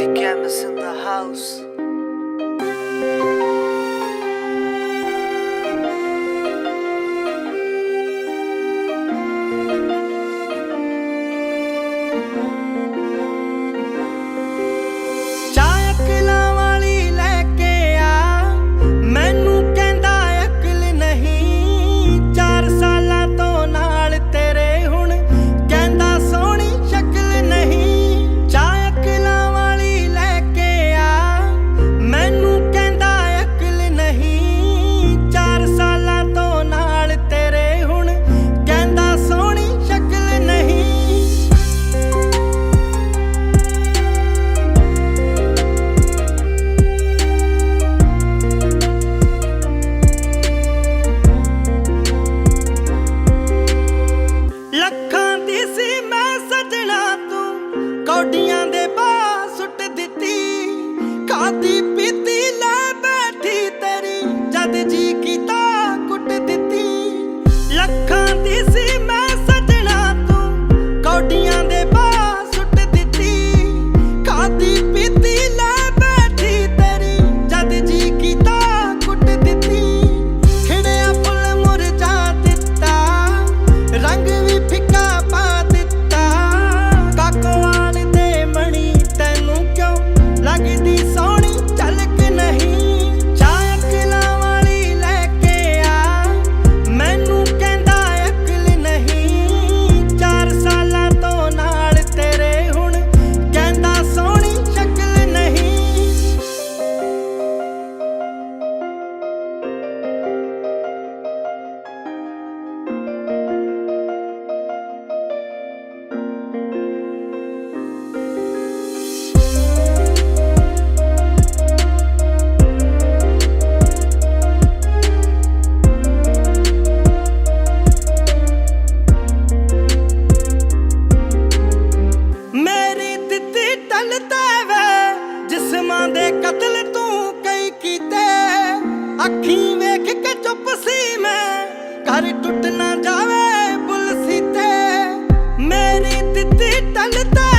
TK's in the house. ਕੌਡੀਆਂ ਦੇ ਬਾਹ ਸੁੱਟ ਦਿੱਤੀ, ਖਾਦੀ ਪੀਤੀ ਲੈ ਬੈਠੀ ਤੇਰੀ, ਜਦ ਜੀ ਕੀਤਾ ਕੁੱਟ ਦਿੱਤੀ। ਲੱਖਾਂ ਦੀ ਸੀ ਮੈਂ ਸਜਣਾ ਤੂੰ, ਕੌਡੀਆਂ ਦੇ ਬਾਹ ਸੁੱਟ ਦਿੱਤੀ, ਖਾਦੀ ਪੀਤੀ ਲੈ ਬੈਠੀ ਤੇਰੀ, ਜਦ ਜੀ ਕੀਤਾ ਕੁੱਟ ਦਿੱਤੀ। ਖਿੜਿਆ ਫੁੱਲ ਮੁਰਝਾ ਦਿੱਤਾ, ਰੰਗ ਵੀ ਫਿੱਕਾ ਪਾ ਦਿੱਤਾ, ਕਾਕੋਆਂ ਲੱਗਦੀ ਸੋਹਣੀ ਝਲਕ ਨਹੀਂ, ਚਾਹ ਅਕਲਾਂ ਵਾਲੀ ਲੈ ਕੇ ਆ, ਮੈਨੂੰ ਕਹਿੰਦਾ ਅਕਲ ਨਹੀਂ। 4 ਸਾਲਾਂ ਤੋਂ ਨਾਲ ਤੇਰੇ ਹੁਣ ਕਹਿੰਦਾ ਸੋਹਣੀ ਸ਼ਕਲ ਨਹੀਂ। ਜਿਸਮਾਂ ਦੇ ਕਤਲ ਤੂੰ ਕਈ ਕੀਤੇ, ਅੱਖੀਂ ਵੇਖ ਕੇ ਚੁੱਪ ਸੀ ਮੈਂ, ਘਰ ਟੁੱਟ ਨਾ ਜਾਵੇ ਬੁੱਲ ਸੀਤੇ। ਮੇਰੀ ਦਿੱਤੀ ਟਲਦਾ